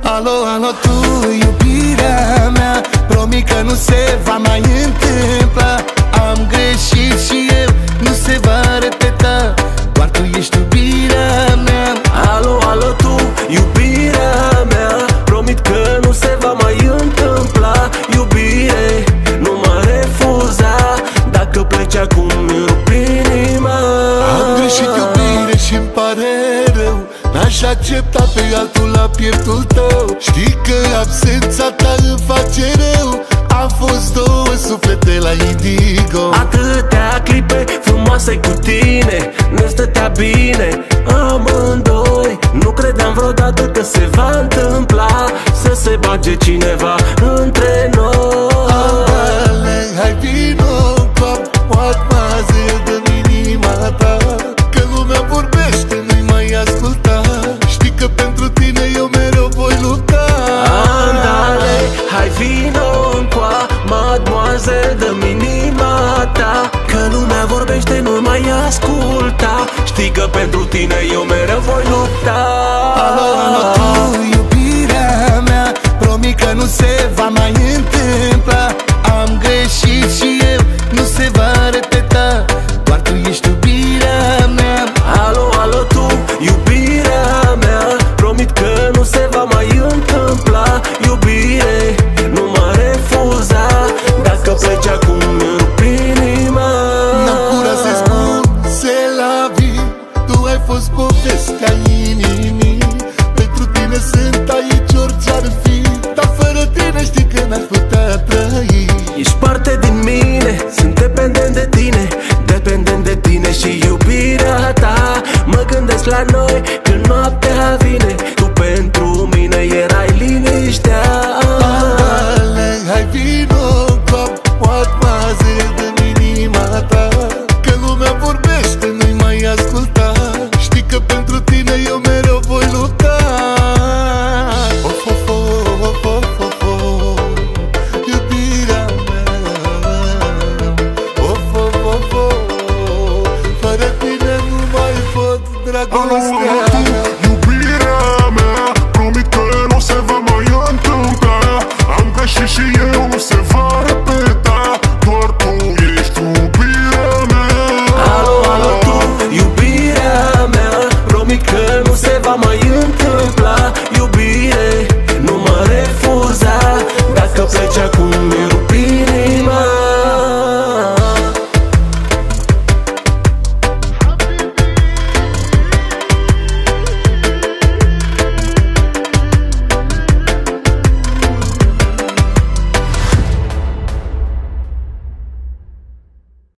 Alo, alo, tu, iubirea mea, promit că nu se va mai întâmpla. Am greșit și eu, nu se va repeta, doar tu ești iubirea mea. Alo, alo, tu, iubirea mea, promit că nu se va mai întâmpla. Iubire, nu mă refuza, dacă pleci acum îmi rup inima. Am greșit, iubire, și-mi pare rău, n-aș accepta pe altul la pieptul tău. Știi că absența ta îmi face rău, am fost două suflete la Indigo. Atâtea clipe frumoase cu tine, ne stătea bine amândoi. Nu credeam vreodată că se va întâmpla, să se bage cineva între noi. Andale, hai vino cu mademoiselle, dă-mi inima ta, că lumea vorbește, nu-i mai asculta. Știi că pentru tine eu mereu voi lupta. Andale, hai vino încoa, mademoiselle, dă-mi inima ta, că lumea vorbește, nu mai asculta. Știi că pentru tine eu mereu voi lupta. Alo, alo, tu, iubirea mea, promit că nu se